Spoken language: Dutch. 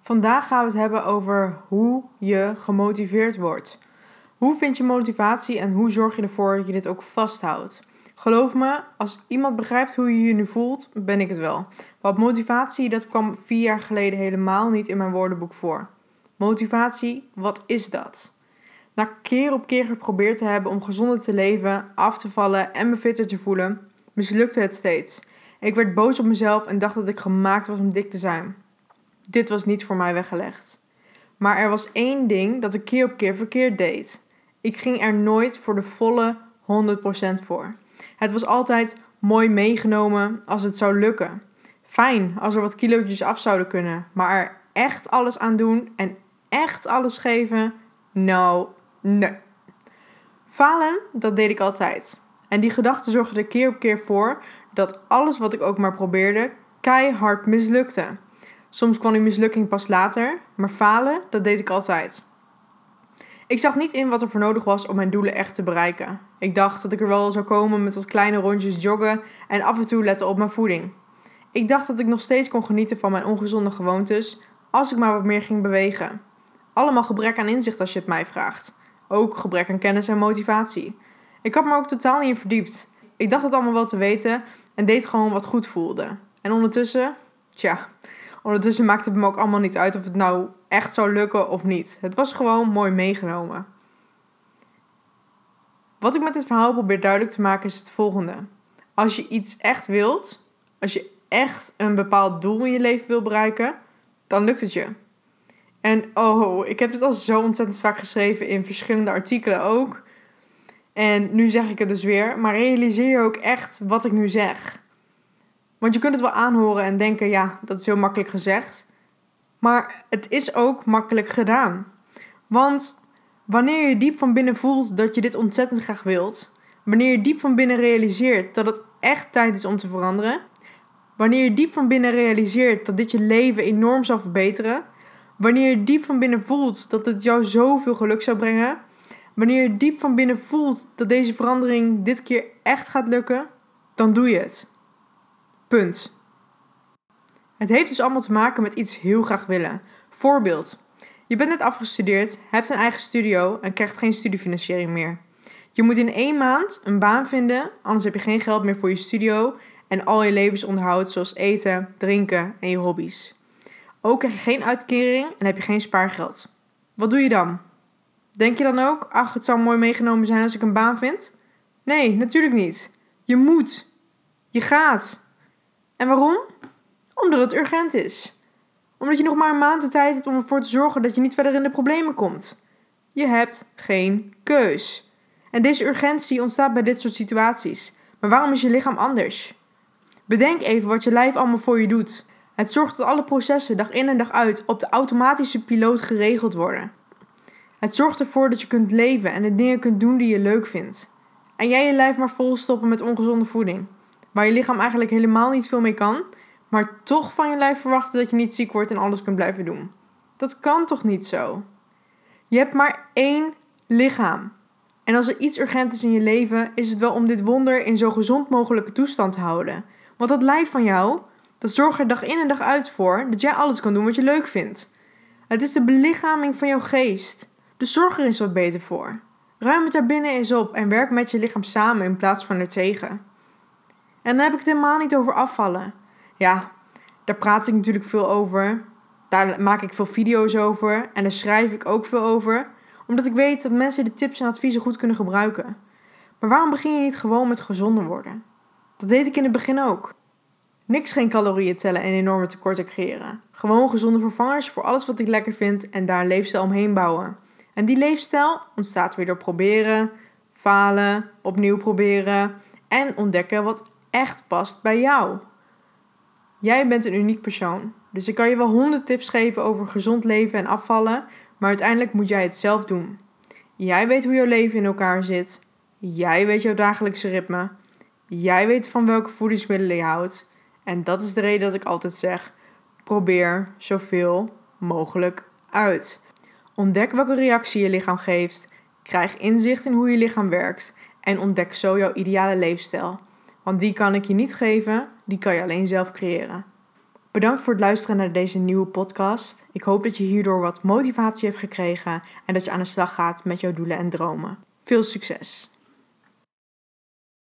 Vandaag gaan we het hebben over hoe je gemotiveerd wordt. Hoe vind je motivatie en hoe zorg je ervoor dat je dit ook vasthoudt? Geloof me, als iemand begrijpt hoe je je nu voelt, ben ik het wel. Want motivatie, dat kwam 4 jaar geleden helemaal niet in mijn woordenboek voor. Motivatie, wat is dat? Na keer op keer geprobeerd te hebben om gezonder te leven, af te vallen en me fitter te voelen, mislukte het steeds. Ik werd boos op mezelf en dacht dat ik gemaakt was om dik te zijn. Dit was niet voor mij weggelegd. Maar er was 1 ding dat ik keer op keer verkeerd deed. Ik ging er nooit voor de volle 100% voor. Het was altijd mooi meegenomen als het zou lukken. Fijn als er wat kilootjes af zouden kunnen. Maar er echt alles aan doen en echt alles geven? Nou, nee. Falen, dat deed ik altijd. En die gedachte zorgde er keer op keer voor dat alles wat ik ook maar probeerde keihard mislukte. Soms kwam die mislukking pas later, maar falen, dat deed ik altijd. Ik zag niet in wat er voor nodig was om mijn doelen echt te bereiken. Ik dacht dat ik er wel zou komen met wat kleine rondjes joggen en af en toe letten op mijn voeding. Ik dacht dat ik nog steeds kon genieten van mijn ongezonde gewoontes als ik maar wat meer ging bewegen. Allemaal gebrek aan inzicht als je het mij vraagt. Ook gebrek aan kennis en motivatie. Ik had me ook totaal niet in verdiept. Ik dacht het allemaal wel te weten en deed gewoon wat goed voelde. En ondertussen maakte het me ook allemaal niet uit of het nou echt zou lukken of niet. Het was gewoon mooi meegenomen. Wat ik met dit verhaal probeer duidelijk te maken is het volgende. Als je iets echt wilt, als je echt een bepaald doel in je leven wil bereiken, dan lukt het je. En ik heb dit al zo ontzettend vaak geschreven in verschillende artikelen ook. En nu zeg ik het dus weer, maar realiseer je ook echt wat ik nu zeg. Want je kunt het wel aanhoren en denken, ja, dat is heel makkelijk gezegd. Maar het is ook makkelijk gedaan. Want wanneer je diep van binnen voelt dat je dit ontzettend graag wilt, wanneer je diep van binnen realiseert dat het echt tijd is om te veranderen, wanneer je diep van binnen realiseert dat dit je leven enorm zal verbeteren, wanneer je diep van binnen voelt dat het jou zoveel geluk zou brengen, wanneer je diep van binnen voelt dat deze verandering dit keer echt gaat lukken, dan doe je het. Punt. Het heeft dus allemaal te maken met iets heel graag willen. Voorbeeld. Je bent net afgestudeerd, hebt een eigen studio en krijgt geen studiefinanciering meer. Je moet in 1 maand een baan vinden, anders heb je geen geld meer voor je studio en al je levensonderhoud zoals eten, drinken en je hobby's. Ook krijg je geen uitkering en heb je geen spaargeld. Wat doe je dan? Denk je dan ook, het zou mooi meegenomen zijn als ik een baan vind? Nee, natuurlijk niet. Je moet. Je gaat. En waarom? Omdat het urgent is. Omdat je nog maar 1 maand de tijd hebt om ervoor te zorgen dat je niet verder in de problemen komt. Je hebt geen keus. En deze urgentie ontstaat bij dit soort situaties. Maar waarom is je lichaam anders? Bedenk even wat je lijf allemaal voor je doet. Het zorgt dat alle processen dag in en dag uit op de automatische piloot geregeld worden. Het zorgt ervoor dat je kunt leven en de dingen kunt doen die je leuk vindt. En jij je lijf maar volstoppen met ongezonde voeding. Waar je lichaam eigenlijk helemaal niet veel mee kan, maar toch van je lijf verwachten dat je niet ziek wordt en alles kunt blijven doen. Dat kan toch niet zo? Je hebt maar 1 lichaam. En als er iets urgent is in je leven, is het wel om dit wonder in zo gezond mogelijke toestand te houden. Want dat lijf van jou, dat zorgt er dag in en dag uit voor dat jij alles kan doen wat je leuk vindt. Het is de belichaming van jouw geest. Dus zorg er eens wat beter voor. Ruim het daarbinnen eens op en werk met je lichaam samen in plaats van ertegen. En dan heb ik het helemaal niet over afvallen. Ja, daar praat ik natuurlijk veel over. Daar maak ik veel video's over. En daar schrijf ik ook veel over. Omdat ik weet dat mensen de tips en adviezen goed kunnen gebruiken. Maar waarom begin je niet gewoon met gezonder worden? Dat deed ik in het begin ook. Niks geen calorieën tellen en enorme tekorten creëren. Gewoon gezonde vervangers voor alles wat ik lekker vind en daar een leefstijl omheen bouwen. En die leefstijl ontstaat weer door proberen, falen, opnieuw proberen en ontdekken wat echt past bij jou. Jij bent een uniek persoon, dus ik kan je wel 100 tips geven over gezond leven en afvallen, maar uiteindelijk moet jij het zelf doen. Jij weet hoe jouw leven in elkaar zit. Jij weet jouw dagelijkse ritme. Jij weet van welke voedingsmiddelen je houdt. En dat is de reden dat ik altijd zeg, probeer zoveel mogelijk uit. Ontdek welke reactie je lichaam geeft. Krijg inzicht in hoe je lichaam werkt. En ontdek zo jouw ideale leefstijl. Want die kan ik je niet geven, die kan je alleen zelf creëren. Bedankt voor het luisteren naar deze nieuwe podcast. Ik hoop dat je hierdoor wat motivatie hebt gekregen en dat je aan de slag gaat met jouw doelen en dromen. Veel succes!